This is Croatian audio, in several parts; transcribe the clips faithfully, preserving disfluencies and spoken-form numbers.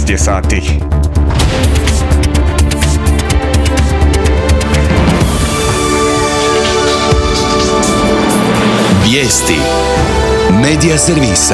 šest je sati. Vijesti Medija servisa.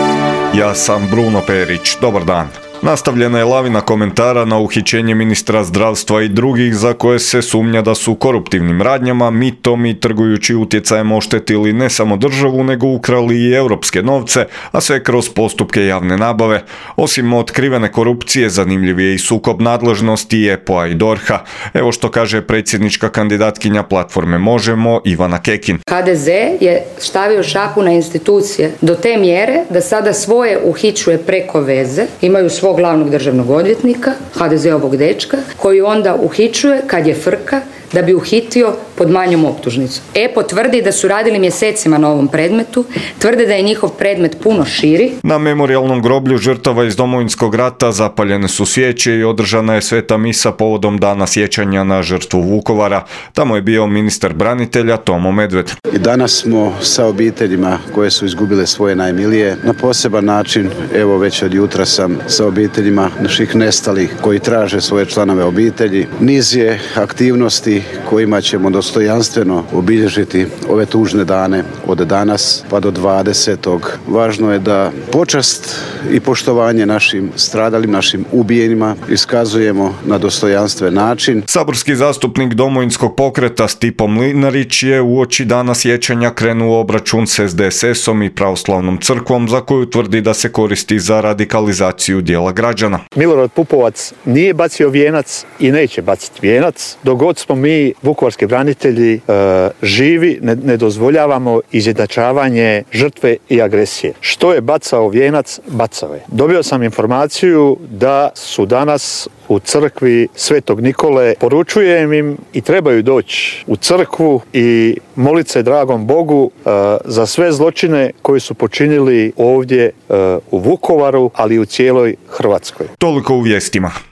Ja sam Bruno Perić. Dobar dan. Nastavljena je lavina komentara na uhićenje ministra zdravstva i drugih za koje se sumnja da su koruptivnim radnjama, mitom i trgujući utjecajem oštetili ne samo državu, nego ukrali i europske novce, a sve kroz postupke javne nabave. Osim otkrivene korupcije, zanimljiv je i sukob nadležnosti E P O-a i D O R H-a. Evo što kaže predsjednička kandidatkinja platforme Možemo, Ivana Kekin. H D Z je stavio šapu na institucije do te mjere da sada svoje uhićuje preko veze, imaju svoj glavnog državnog odvjetnika, ha de zeovog dečka, koji onda uhićuje kad je frka da bi uhitio pod manjom optužnicom. E P O tvrdi da su radili mjesecima na ovom predmetu, tvrde da je njihov predmet puno širi. Na memorijalnom groblju žrtava iz Domovinskog rata zapaljene su svijeće i održana je sveta misa povodom dana sjećanja na žrtvu Vukovara. Tamo je bio ministar branitelja Tomo Medved. I danas smo sa obiteljima koje su izgubile svoje najmilije na poseban način. Evo već od jutra sam sa obiteljima naših nestalih koji traže svoje članove obitelji. Niz je aktivnosti kojima ćemo dostojanstveno obilježiti ove tužne dane od danas pa do dvadesetog Važno je da počast i poštovanje našim stradalim, našim ubijenima iskazujemo na dostojanstven način. Saborski zastupnik Domovinskog pokreta Stipo Mlinarić je uoči dana sjećanja krenuo obračun s S D S S-om i Pravoslavnom crkvom, za koju tvrdi da se koristi za radikalizaciju dijela građana. Milorad Pupovac nije bacio vijenac i neće baciti vijenac. Dok god smo mi, vukovarski branitelji, e, živi, ne, ne dozvoljavamo izjednačavanje žrtve i agresije. Što je bacao vijenac, bacao je. Dobio sam informaciju da su danas u crkvi Svetog Nikole. Poručujem im i trebaju doći u crkvu i moliti se dragom Bogu e, za sve zločine koji su počinili ovdje e, u Vukovaru, ali i u cijeloj Hrvatskoj. Toliko u vijestima.